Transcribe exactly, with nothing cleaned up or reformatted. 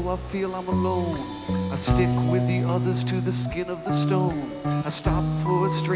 I feel I'm alone. I stick with the others to the skin of the stone. I stop for a strange